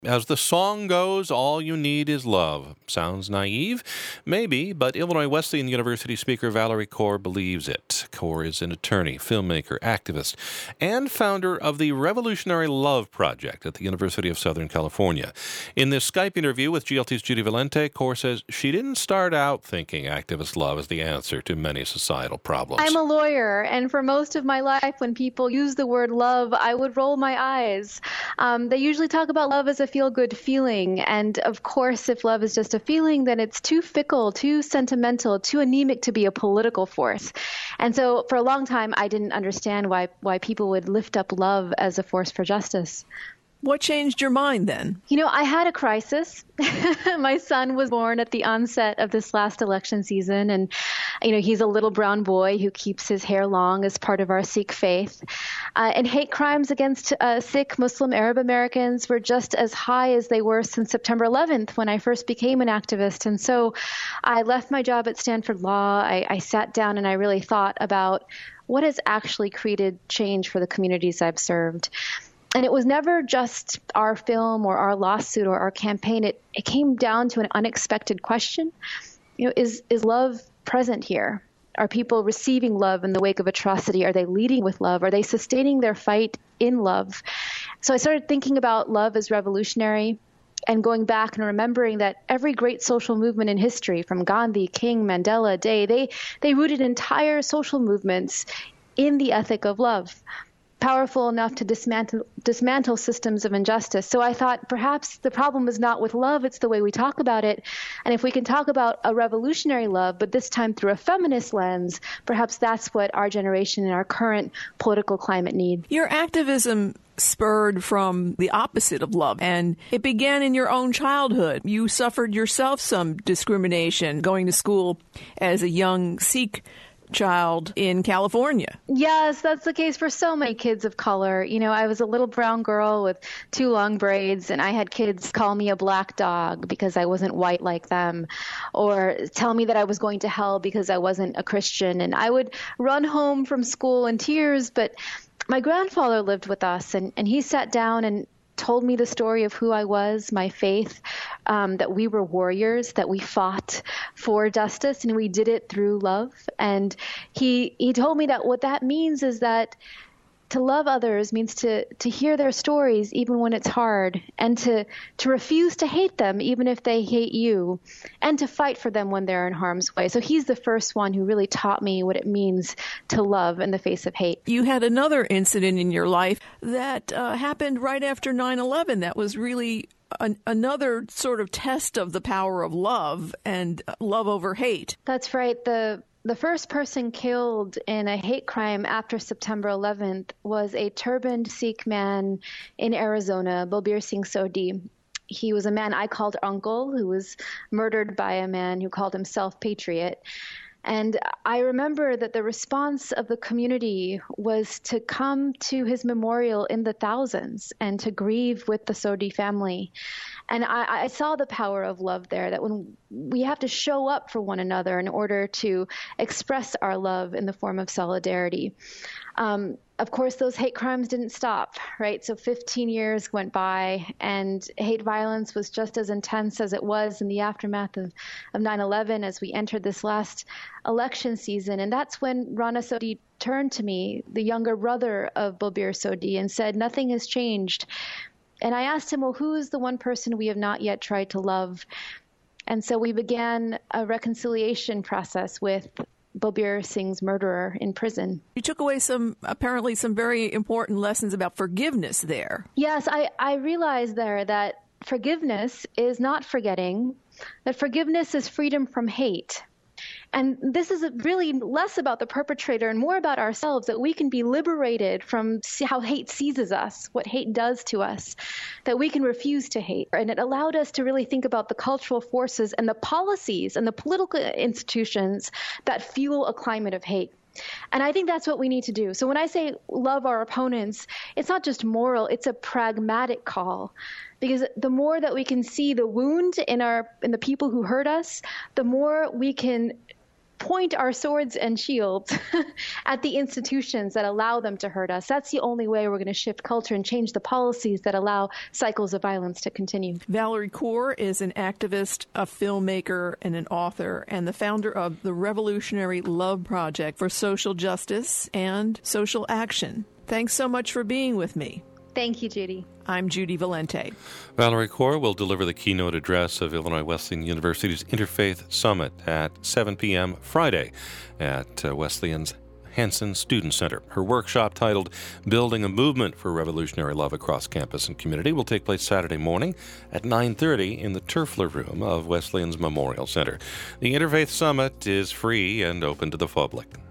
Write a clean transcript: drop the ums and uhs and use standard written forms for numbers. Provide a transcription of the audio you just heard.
As the song goes, all you need is love. Sounds naive? Maybe, but Illinois Wesleyan University speaker Valerie Kaur believes it. Kaur is an attorney, filmmaker, activist, and founder of the Revolutionary Love Project at the University of Southern California. In this Skype interview with GLT's Judy Valente, Kaur says she didn't start out thinking activist love is the answer to many societal problems. I'm a lawyer, and for most of my life, when people use the word love, I would roll my eyes. They usually talk about love as a feel-good feeling. And of course, if love is just a feeling, then it's too fickle, too sentimental, too anemic to be a political force. And so for a long time, I didn't understand why people would lift up love as a force for justice. What changed your mind then? I had a crisis. My son was born at the onset of this last election season. And, he's a little brown boy who keeps his hair long as part of our Sikh faith. And hate crimes against Sikh, Muslim, Arab Americans were just as high as they were since September 11th when I first became an activist. And so I left my job at Stanford Law. I sat down and I really thought about what has actually created change for the communities I've served. And it was never just our film or our lawsuit or our campaign. It came down to an unexpected question. Is love present here? Are people receiving love in the wake of atrocity? Are they leading with love? Are they sustaining their fight in love? So I started thinking about love as revolutionary and going back and remembering that every great social movement in history, from Gandhi, King, Mandela, Day, they rooted entire social movements in the ethic of love, powerful enough to dismantle systems of injustice. So I thought perhaps the problem is not with love, it's the way we talk about it. And if we can talk about a revolutionary love, but this time through a feminist lens, perhaps that's what our generation and our current political climate need. Your activism spurred from the opposite of love, and it began in your own childhood. You suffered yourself some discrimination going to school as a young Sikh child in California. Yes, that's the case for so many kids of color. I was a little brown girl with two long braids, and I had kids call me a black dog because I wasn't white like them, or tell me that I was going to hell because I wasn't a Christian. And I would run home from school in tears, but my grandfather lived with us, and he sat down and told me the story of who I was, my faith, that we were warriors, that we fought for justice, and we did it through love. And he told me that what that means is that to love others means to hear their stories even when it's hard, and to refuse to hate them even if they hate you, and to fight for them when they're in harm's way. So he's the first one who really taught me what it means to love in the face of hate. You had another incident in your life that happened right after 9/11 that was really another sort of test of the power of love and love over hate. That's right. The first person killed in a hate crime after September 11th was a turbaned Sikh man in Arizona, Balbir Singh Sodhi. He was a man I called uncle, who was murdered by a man who called himself patriot. And I remember that the response of the community was to come to his memorial in the thousands and to grieve with the Sodhi family. And I saw the power of love there, that when we have to show up for one another in order to express our love in the form of solidarity. Of course, those hate crimes didn't stop, right? So 15 years went by, and hate violence was just as intense as it was in the aftermath of 9/11 as we entered this last election season. And that's when Rana Sodhi turned to me, the younger brother of Balbir Sodhi, and said, "Nothing has changed." And I asked him, well, who is the one person we have not yet tried to love? And so we began a reconciliation process with Balbir Singh's murderer in prison. You took away apparently some very important lessons about forgiveness there. Yes, I realized there that forgiveness is not forgetting, that forgiveness is freedom from hate. And this is really less about the perpetrator and more about ourselves, that we can be liberated from how hate seizes us, what hate does to us, that we can refuse to hate. And it allowed us to really think about the cultural forces and the policies and the political institutions that fuel a climate of hate. And I think that's what we need to do. So when I say love our opponents, it's not just moral, it's a pragmatic call. Because the more that we can see the wound in the people who hurt us, the more we can point our swords and shields at the institutions that allow them to hurt us. That's the only way we're going to shift culture and change the policies that allow cycles of violence to continue. Valerie Kaur is an activist, a filmmaker, and an author, and the founder of the Revolutionary Love Project for Social Justice and Social Action. Thanks so much for being with me. Thank you, Judy. I'm Judy Valente. Valerie Kaur will deliver the keynote address of Illinois Wesleyan University's Interfaith Summit at 7 p.m. Friday at Wesleyan's Hanson Student Center. Her workshop, titled Building a Movement for Revolutionary Love Across Campus and Community, will take place Saturday morning at 9:30 in the Turfler Room of Wesleyan's Memorial Center. The Interfaith Summit is free and open to the public.